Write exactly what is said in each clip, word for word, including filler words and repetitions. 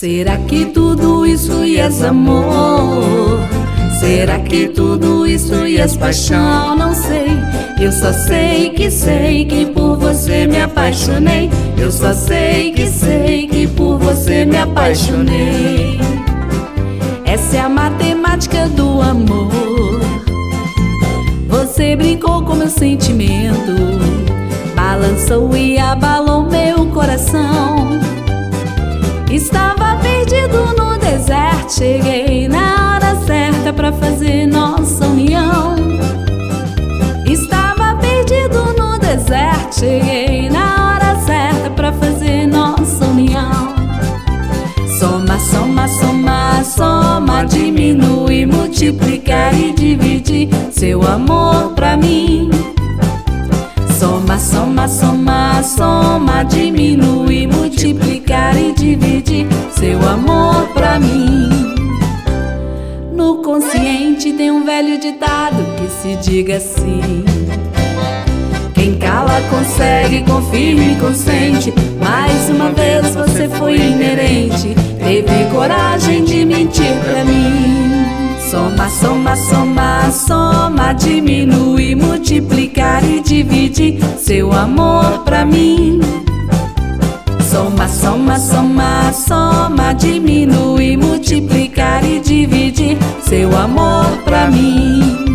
Será que tudo isso ias amor? Será que tudo isso ias paixão? Não sei, eu só sei que sei que por você me apaixonei. Eu só sei que sei que por você me apaixonei. Essa é a matemática do amor. Você brincou com meu sentimento, balançou e abalou meu coração. Estava perdido no deserto, cheguei na hora certa pra fazer nossa união. Estava perdido no deserto, cheguei na hora certa pra fazer nossa união. Soma, soma, soma, soma, diminui, multiplicar e dividir seu amor pra mim. Soma, soma, soma, soma, diminui, multiplicar e dividir seu amor pra mim. No consciente tem um velho ditado que se diga assim: quem cala consegue, confirma e consente. Mais uma vez você foi inerente, teve coragem de mentir pra mim. Soma, soma, soma, soma, diminui, multiplicar e dividir seu amor pra mim. Soma, soma, soma, soma, diminui, multiplicar e dividir seu amor pra mim.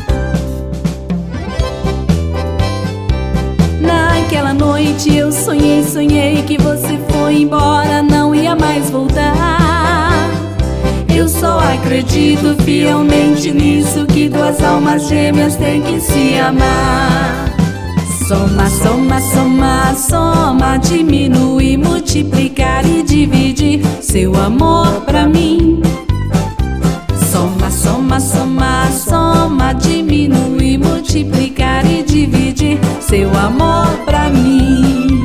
Naquela noite eu sonhei, sonhei que você foi embora, não ia mais voltar. Eu só acredito fielmente nisso, que duas almas gêmeas têm que se amar. Soma, soma, soma, soma, diminui, multiplicar e dividir seu amor pra mim. Soma, soma, soma, soma, diminui, multiplicar e dividir seu amor pra mim.